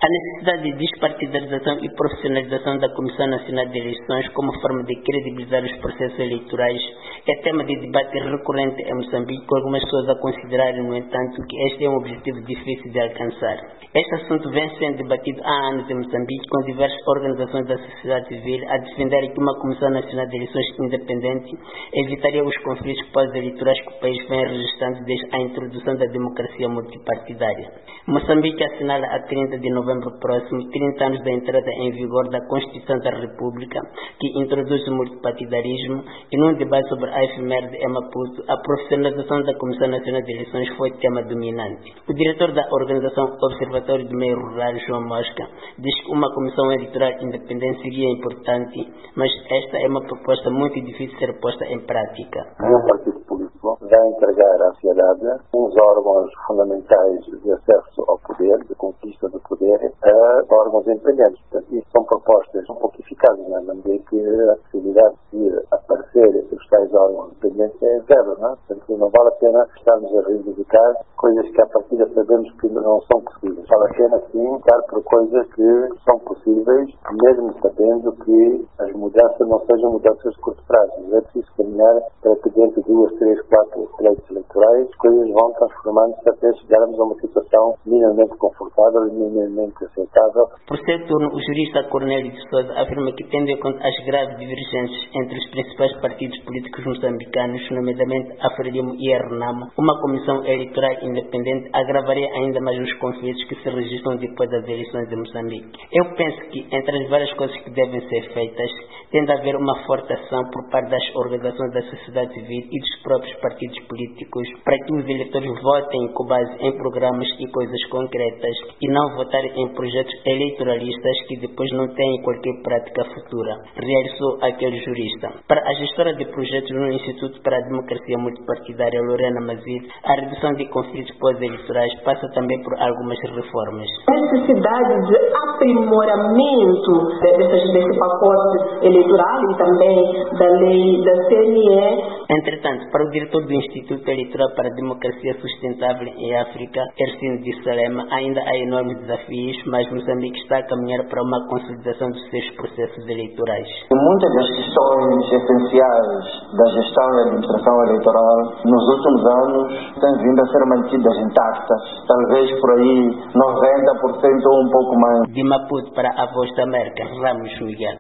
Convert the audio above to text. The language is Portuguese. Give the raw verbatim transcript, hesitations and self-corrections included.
A necessidade de despartidarização e profissionalização da Comissão Nacional de Eleições como forma de credibilizar os processos eleitorais é tema de debate recorrente em Moçambique, com algumas pessoas a considerarem, no entanto, que este é um objetivo difícil de alcançar. Este assunto vem sendo debatido há anos em Moçambique, com diversas organizações da sociedade civil a defenderem que uma Comissão Nacional de Eleições independente evitaria os conflitos pós-eleitorais que o país vem registrando desde a introdução da democracia multipartidária. Moçambique assinala a trinta de novembro próximo trinta anos da entrada em vigor da Constituição da República, que introduz o multipartidarismo, e num debate sobre a efeméride em Maputo, a profissionalização da Comissão Nacional de Eleições foi tema dominante. O diretor da organização Observatório do Meio Rural, João Mosca, diz que uma comissão eleitoral independente seria importante, mas esta é uma proposta muito difícil de ser posta em prática. Um partido político vai entregar à sociedade uns órgãos fundamentais de acesso ao poder, de conquista do poder, a órgãos independentes. Portanto, isso são propostas um pouco eficazes, na medida que a possibilidade de aparecer os tais órgãos independentes é zero, não é? Portanto, não vale a pena estarmos a reivindicar coisas que à partida sabemos que não são possíveis. Vale a pena, sim, lutar por coisas que são possíveis, mesmo sabendo que as mudanças não sejam mudanças de curto prazo. É preciso caminhar para que dentro de duas, três, quatro pleitos eleitorais, as coisas vão transformando-se até chegarmos a uma situação minimamente confortável e minimamente aceitável. Por seu turno, o jurista Cornélio de Sousa afirma que, tendo em conta as graves divergências entre os principais partidos políticos moçambicanos, nomeadamente a Frelimo e a Renamo, uma comissão eleitoral independente agravaria ainda mais os conflitos que se registram depois das eleições de Moçambique. Eu penso que, entre as várias coisas que devem ser feitas, tem de haver uma forte ação por parte das organizações da sociedade civil e dos próprios partidos políticos para que os eleitores votem com base em programas e coisas concretas e não votarem em projetos eleitoralistas que depois não têm qualquer prática futura, realçou aquele jurista. Para a gestora de projetos no Instituto para a Democracia Multipartidária, Lorena Mazid, a redução de conflitos pós-eleitorais passa também por algumas reformas. A necessidade de aprimoramento desse, desse pacote eleitoral e também da lei da C N E. Entretanto, para o diretor do Instituto Eleitoral para a Democracia Sustentável em África, Ercino de Salema, ainda há enormes desafios, mas Moçambique está a caminhar para uma consolidação dos seus processos eleitorais. Muitas das questões essenciais da gestão e administração eleitoral nos últimos anos têm vindo a ser mantidas intactas, talvez por aí noventa por cento ou um pouco mais. De Maputo para a Voz da América, Ramos Miguel.